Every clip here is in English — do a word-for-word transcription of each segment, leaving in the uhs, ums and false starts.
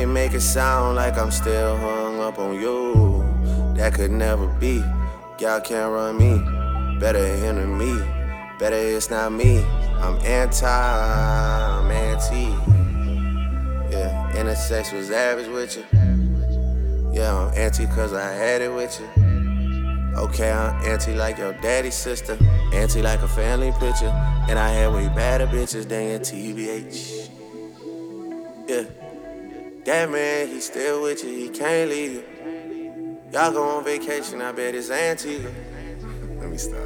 they make it sound like I'm still hung up on you. That could never be. Y'all can't run me. Better hinder me. Better it's not me. I'm anti, I'm anti. Yeah, intersex was average with you. Yeah, I'm anti cause I had it with you. Okay, I'm anti like your daddy's sister. Anti like a family picture. And I had way better bitches than your T B H. Yeah. That man, he still with you, he can't leave you. Y'all go on vacation, I bet it's Antigua. Let me stop.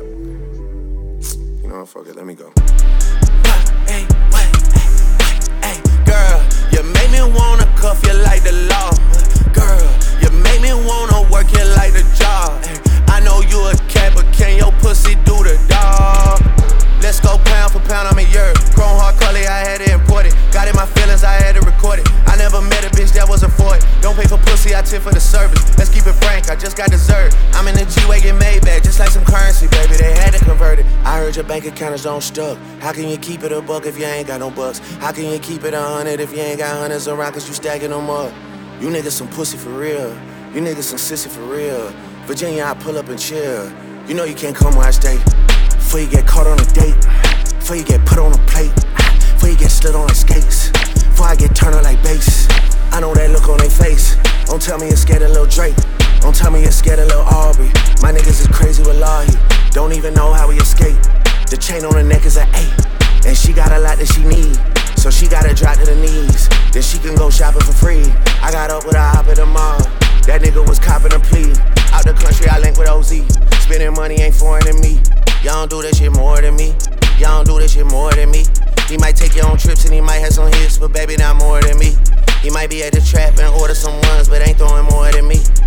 You know what, fuck it, let me go. Hey, what? Hey, girl, you make me wanna cuff you like the law. Girl, you make me wanna work you like the job. I know you a cat, but can your pussy do the dog? Let's go pound for pound, I'm a year. Chrome hard color, I had to import it. Got in my feelings, I had to record it. I never met a bitch that wasn't for it. Don't pay for pussy, I tip for the service. Let's keep it frank, I just got dessert. I'm in the G-Wagon Maybach, just like some currency, baby. They had to convert it. I heard your bank account is on stuck. How can you keep it a buck if you ain't got no bucks? How can you keep it a hundred if you ain't got hundreds around cause you stacking them up? You niggas some pussy for real. You niggas some sissy for real. Virginia, I pull up and chill. You know you can't come where I stay. Before you get caught on a date. Before you get put on a plate. Before you get slid on like skates. Before I get turned up like bass. I know that look on their face. Don't tell me you're scared of Lil Drake. Don't tell me you're scared of Lil Aubrey. My niggas is crazy with Lahi. Don't even know how we escape. The chain on her neck is an eight. And she got a lot that she need. So she gotta drop to the knees. Then she can go shopping for free. I got up with a hop at the mall. That nigga was copping a plea. Out the country, I link with O Z. Spending money ain't foreign to me. Y'all don't do that shit more than me. Y'all don't do that shit more than me. He might take your own trips and he might have some hits, but baby, not more than me. He might be at the trap and order some ones, but ain't throwing more than me.